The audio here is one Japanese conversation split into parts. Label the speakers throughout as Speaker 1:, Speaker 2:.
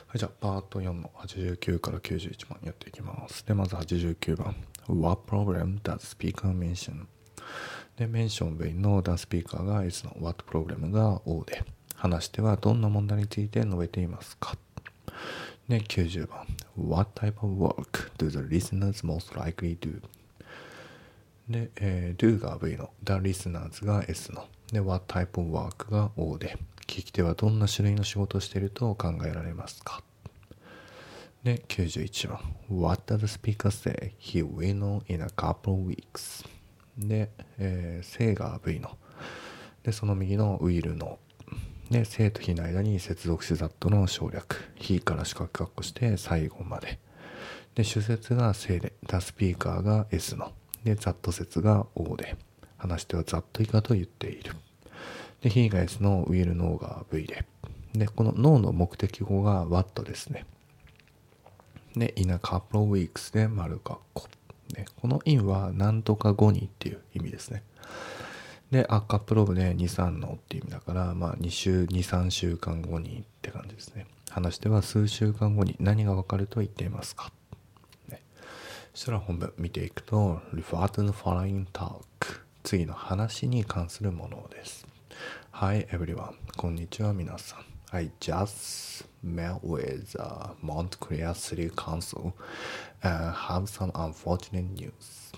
Speaker 1: はい、じゃあパート4の89から91番やっていきます。で、まず89番 What problem does speaker mention? で、メンション V の The speaker が S の What problem が O で、話し手はどんな問題について述べていますか。で、90番 What type of work do the listeners most likely do? で、do が V の The listeners が S ので What type of work が O で、聞き手はどんな種類の仕事をしていると考えられますか。で、91番 What does the speaker say he will know in a couple of weeks? で、say が V ので、その右の will know で、say と he の間に接続詞 that の省略 he から四角括弧して最後までで、主節が say で the speaker が S ので、that 節が O で、話し手は that 以下と言っている。で、he が S の will know が V で、この know の目的語が what ですね。で、in a couple of weeks で丸括弧。この in はなんとか後にっていう意味ですね。で、a couple of で2、3のっていう意味だから、まあ2、3週間後にって感じですね。話しては数週間後に何がわかると言っていますか。そしたら本文見ていくと、refer to the following talk。次の話に関するものです。Hi everyone。こんにちは皆さん。I just met with Montclair City Council and have some unfortunate news.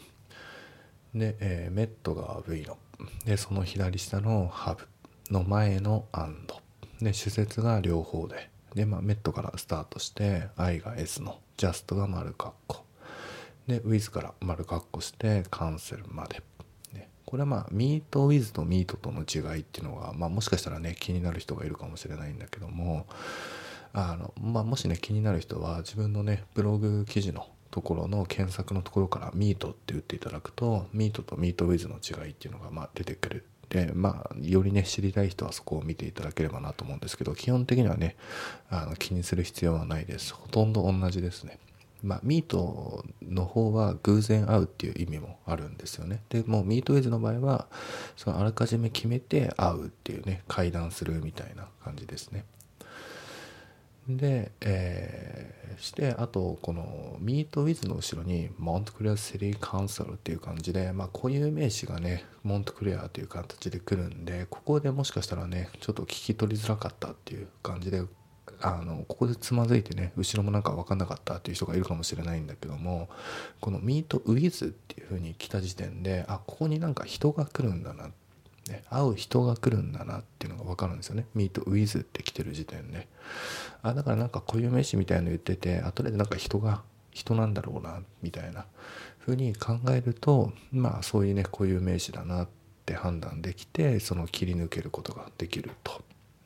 Speaker 1: で、メットが V の。で、その左下の have の前の and。で、主節が両方で。で、まあ、メットからスタートして、I が S の、just が丸括弧。で、with から丸括弧して、cancel まで。これはまあ meet with と meet との違いっていうのが、まあ、もしかしたらね気になる人がいるかもしれないんだけども、まあ、もしね気になる人は自分のねブログ記事のところの検索のところから meet って打っていただくと meet と meet with の違いっていうのがまあ出てくる。で、まあよりね知りたい人はそこを見ていただければなと思うんですけど、基本的にはね気にする必要はないです。ほとんど同じですね。まあ、ミートの方は偶然会うっていう意味もあるんですよね。でもうミートウィズの場合はそのあらかじめ決めて会うっていうね、会談するみたいな感じですね。で、してあとこのミートウィズの後ろにモントクレアシティカウンセルっていう感じで、まあ固有名詞がねモントクレアという形で来るんで、ここでもしかしたらねちょっと聞き取りづらかったっていう感じでここでつまずいてね後ろもなんか分かんなかったっていう人がいるかもしれないんだけども、このミートウィズっていう風に来た時点でここになんか人が来るんだな、会う人が来るんだなっていうのが分かるんですよね。ミートウィズって来てる時点でだからなんか固有名詞みたいなの言ってて後でなんか人なんだろうなみたいな風に考えると、まあそういうね固有名詞だなって判断できて、その切り抜けることができると。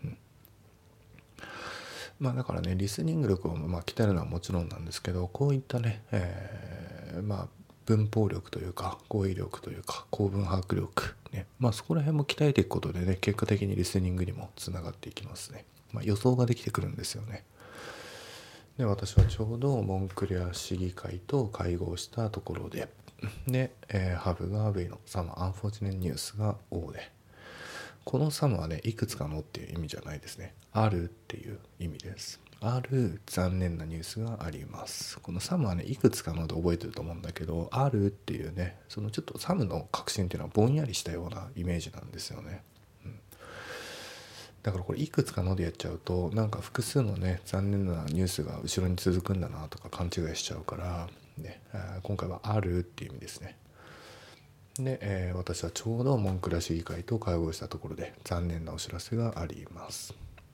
Speaker 1: まあだからねリスニング力をまあ鍛えるのはもちろんなんですけど、こういったね、まあ文法力というか語彙力というか構文把握力ね、まあそこら辺も鍛えていくことでね結果的にリスニングにもつながっていきますね。まあ予想ができてくるんですよね。で、私はちょうどモンクレア市議会と会合したところで、ハブが V のサムアンフォーチュネニュースが O で、このサムはねいくつかのっていう意味じゃないですね。あるっていう意味です。ある残念なニュースがあります。このサムはねいくつかので覚えてると思うんだけど、あるっていうねそのちょっとサムの核心っていうのはぼんやりしたようなイメージなんですよね。だからこれいくつかのでやっちゃうとなんか複数のね残念なニュースが後ろに続くんだなとか勘違いしちゃうから、ね、今回はあるっていう意味ですね。で、私はちょうどモンクレア市議会と会合したところで残念なお知らせがあります。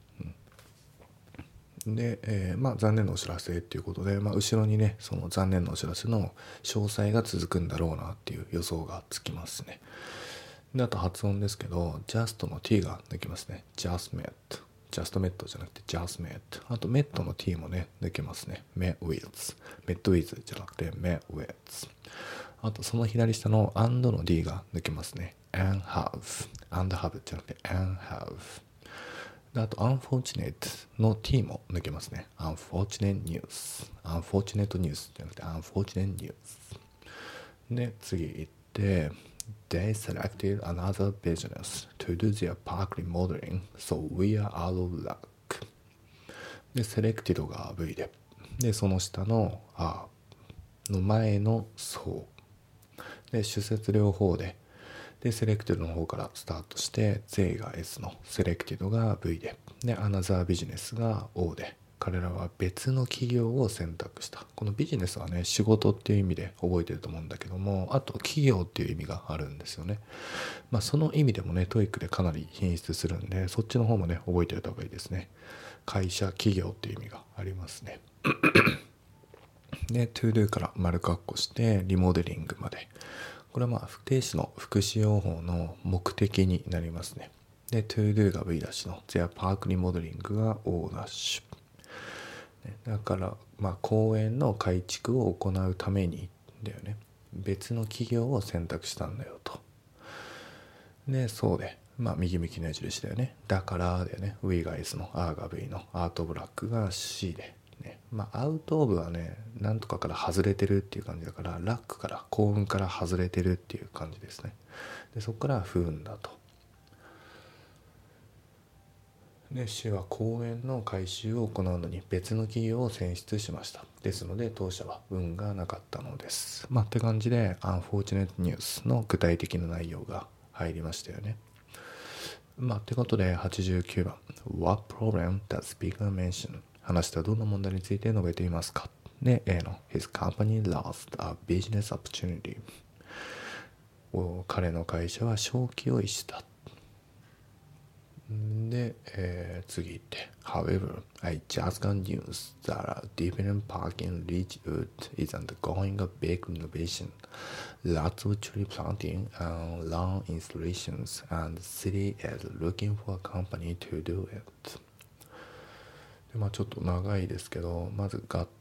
Speaker 1: で、まあ残念なお知らせっていうことで、まあ、後ろにねその残念なお知らせの詳細が続くんだろうなっていう予想がつきますね。であと発音ですけど just の t が抜けますね。 just met just met じゃなくて just met。 あと met の t もね抜けますね。 met with met with じゃなくて met with。 あとその左下の and の d が抜けますね。 and have and have じゃなくて and have。 であと unfortunate の t も抜けますね。 unfortunate news unfortunate news じゃなくて unfortunate news。 で次行って、They selected another business to do their park remodeling, so we are out of luck. で、selected が V で、その下の R の前のそうで、主節両方で、selected の方からスタートして、they が S の selected が V で、another business が O で、彼らは別の企業を選択した。このビジネスはね、仕事っていう意味で覚えてると思うんだけども、あと企業っていう意味があるんですよね。その意味でもね、トイックでかなり品質するんで、そっちの方もね、覚えておいた方がいいですね。会社、企業っていう意味がありますね。で、to do から丸括弧して、リモデリングまで。これは不定詞の副詞用法の目的になりますね。で、to do が V ダッシュの their park remodeling が O ダッシュ。だから公園の改築を行うためにだよね、別の企業を選択したんだよと。で、そうで右向きの矢印だよね。だからだよね。We が S の R が V のアートブラックが C でね。アウトオブはね、なんとかから外れてるっていう感じだから、ラックから幸運から外れてるっていう感じですね。で、そこから不運だと。で、市は公園の改修を行うのに別の企業を選出しました。ですので当社は運がなかったのです。って感じで Unfortunate News の具体的な内容が入りましたよね。ってことで89番 What problem does speaker mention? 話したどんな問題について述べていますか。で、A の His company lost a business opportunity. 彼の会社は商機を逸した。で、次行って However, I just got news that a different park in Ridgewood is undergoing a big renovation. Lots of tree planting and lawn installations, and the city is looking for a company to do it. で、ちょっと長いですけど、まず got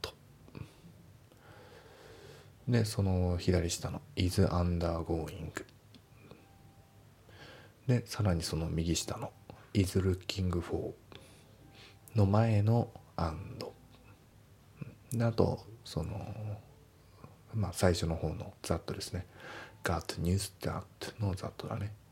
Speaker 1: で、その左下の is undergoing で、さらにその右下のis looking for の前の and で、あとその最初の方の that ですね。got news that の that だね。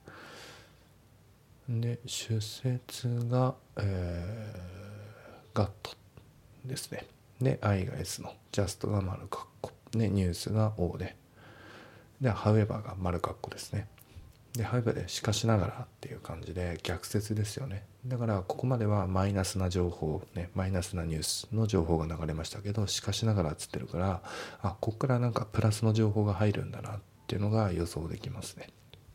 Speaker 1: で、主節が、got ですね。で、I が S の just が丸括弧で、ニュースが O で、however が丸括弧ですね。で、however でしかしながらっていう感じで逆説ですよね。だからここまではマイナスな情報ね、マイナスなニュースの情報が流れましたけど、しかしながらっつってるから、ここからなんかプラスの情報が入るんだなっていうのが予想できますね。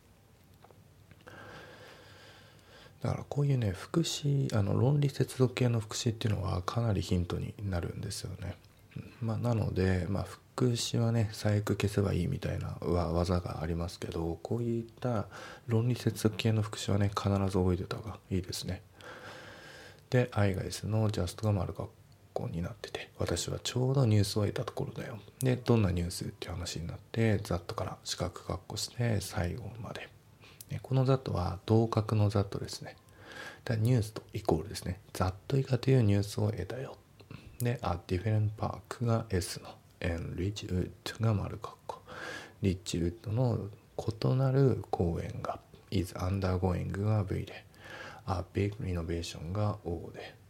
Speaker 1: だからこういうね、副詞論理接続系の副詞っていうのはかなりヒントになるんですよね。なので副詞はね、最悪消せばいいみたいな技がありますけど、こういった論理接続系の副詞はね、必ず覚えておいた方がいいですね。で、I が S の just が丸括弧になってて、私はちょうどニュースを得たところだよ。で、どんなニュースっていう話になって、that から四角括弧して最後まで。この that は同格の that ですね。ニュースとイコールですね。that 以下というニュースを得たよ。で、a different park が S の and Ridgewood が丸括弧。リッチウッドの異なる公園が is undergoing が V で、a big renovation が O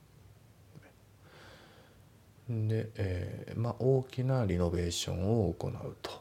Speaker 1: で。で、大きなリノベーションを行うと。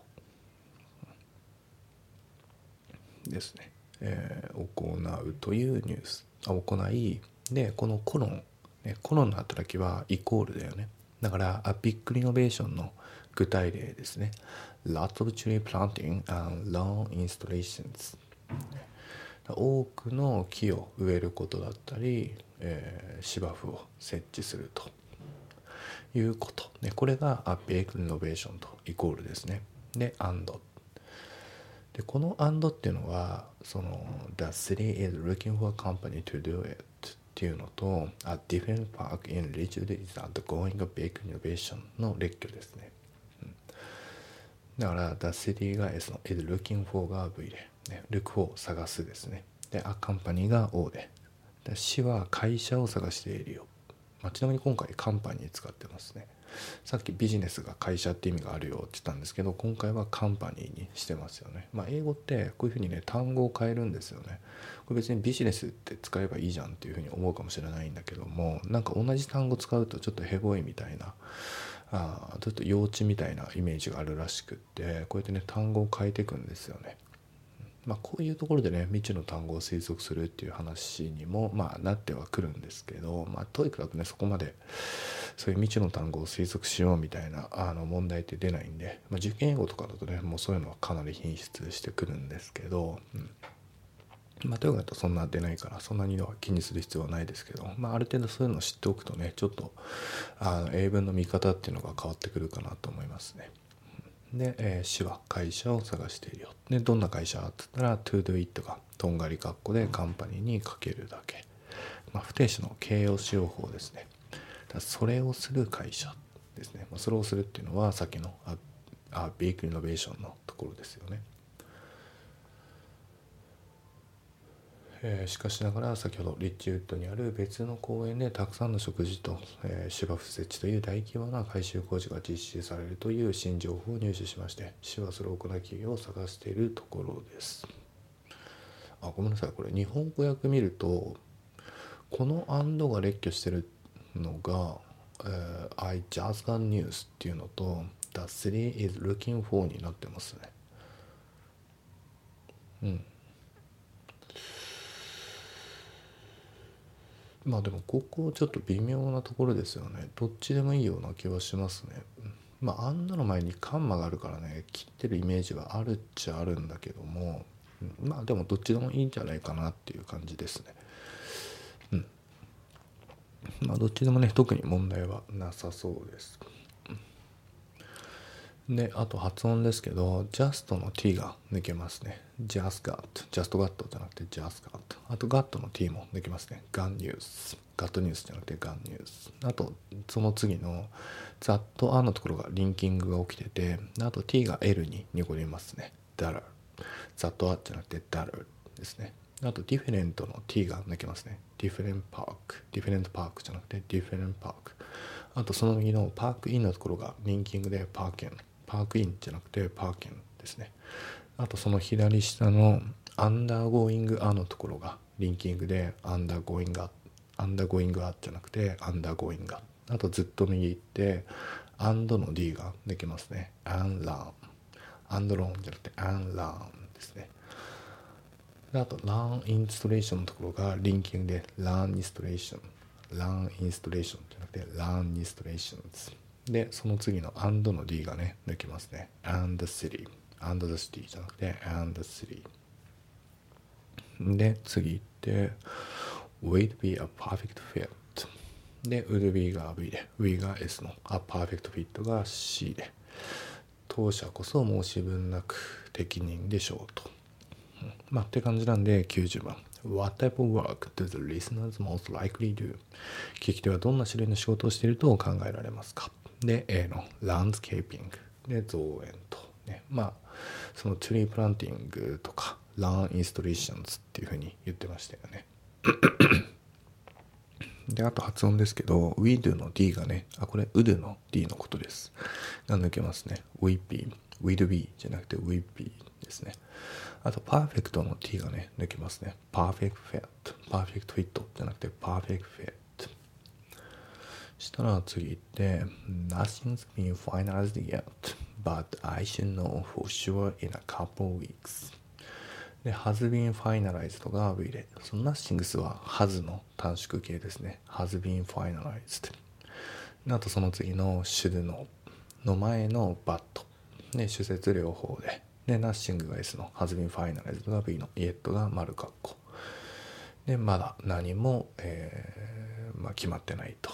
Speaker 1: ですね。行うというニュース。行い、で、このコロンの働きはイコールだよね。だからa big renovation の具体例ですね。Lots of tree planting and lawn installations。多くの木を植えることだったり、芝生を設置するということ。これがa big renovation とイコールですね。で、and。で、この and っていうのは、その The city is looking for a company to do it っていうのと A different park in Ridgewood is undergoing a big renovation の列挙ですね。だから The city が S の is looking for が V で、look for 探すですね。で、A company が O で、市は会社を探しているよ。 ちなみに今回カンパニー使ってますね。さっきビジネスが会社って意味があるよって言ったんですけど、今回はカンパニーにしてますよね。英語ってこういうふうにね単語を変えるんですよね。これ別にビジネスって使えばいいじゃんっていうふうに思うかもしれないんだけども、なんか同じ単語使うとちょっとヘボいみたいな、ちょっと幼稚みたいなイメージがあるらしくって、こうやってね単語を変えていくんですよね。こういうところでね未知の単語を推測するっていう話にもなってはくるんですけど、トイックだとねそこまでそういう未知の単語を推測しようみたいな問題って出ないんで、受験英語とかだとねもうそういうのはかなり品質してくるんですけど、トイックだとそんな出ないからそんなには気にする必要はないですけど、ある程度そういうのを知っておくとねちょっと英文の見方っていうのが変わってくるかなと思いますね。で、市は会社を探しているよ。で、どんな会社って言ったら to do it がとんがり括弧でカンパニーにかけるだけ。不定詞の形容詞用法ですね。それをする会社ですね。それをするっていうのはさっきのビッグイノベーションのところですよね。しかしながら先ほどリッチウッドにある別の公園でたくさんの食事と、芝生設置という大規模な改修工事が実施されるという新情報を入手しまして、市はそれを行う企業を探しているところです。ごめんなさい、これ日本語訳見るとこのアンドが列挙してるのが、I just got news っていうのと The city is looking for になってますね。でもここちょっと微妙なところですよね。どっちでもいいような気はしますね。アンドの前にカンマがあるからね切ってるイメージはあるっちゃあるんだけども、でもどっちでもいいんじゃないかなっていう感じですね。どっちでもね特に問題はなさそうです。で、あと発音ですけど just の t が抜けますね。just got じゃなくて just got。 あと got の t も抜けますね。got news got news じゃなくて got news。 あとその次の that あのところがリンキングが起きてて、あと t が l に濁りますね。 dollar that あじゃなくて dollar ですね。あと different の t が抜けますね。different park じゃなくて different park。 あとその右のパークインのところがリンキングでパークインじゃなくてパーキンですね。あとその左下のアンダーゴーイングアのところがリンキングでアンダーゴーイングアじゃなくてアンダーゴーイングア。あとずっと右行ってアンドの D ができますね。アンラーンアンドローンじゃなくてアンラーンですね。あとランインストレーションのところがリンキングでランインストレーションじゃなくてランインストレーションですで、その次の and の D がね抜きますね。 and the city じゃなくて and the city で、次行って would be a perfect fit で would be が V で We が S の a perfect fit が C で、当社こそ申し分なく適任でしょうと。って感じなんで90番 What type of work do the listeners most likely do？ 聞き手はどんな種類の仕事をしていると考えられますか。で A の Landscaping で造園とね、そのツリープランティングとか Lawn Installations っていう風に言ってましたよね。で、あと発音ですけど We do の D がね、これ Would の D のことですが抜けますね。 We'd be じゃなくて We'd be ですね。あとパーフェクトの T がね抜けますね。パーフェクトフィットじゃなくてパーフェクトフィットしたら次行って Nothing's been finalized yet but I should know for sure in a couple of weeks で Has been finalized が V で、その Nothing's は Has の短縮形ですね。 Has been finalized。 あとその次の should know の前の but ね、主節両方でナッシングが S の has been finalized が B の yet が丸括弧で、まだ何も、決まってないと。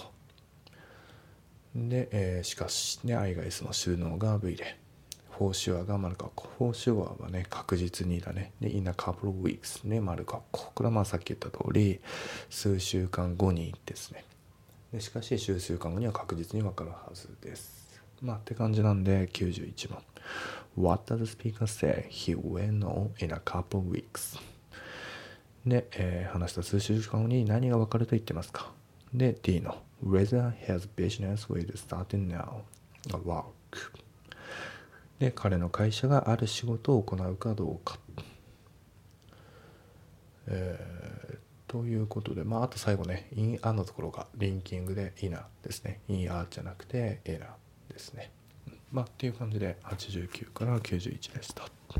Speaker 1: で、しかしね I が S の should know が V で for sure が丸括弧 for sure はね確実にだね。で in a couple of weeks ね丸括弧、これはさっき言った通り数週間後にですね。でしかし数週間後には確実に分かるはずです。って感じなんで91番 What does the speaker say? He will know in a couple of weeks で、話した数週間後に何が分かると言ってますか。 で D の Whether his business will start now or work で彼の会社がある仕事を行うかどうか、ということで、あと最後ね in a のところがリンキングで in a ですね in a じゃなくて in a ですね。っていう感じで89から91でした。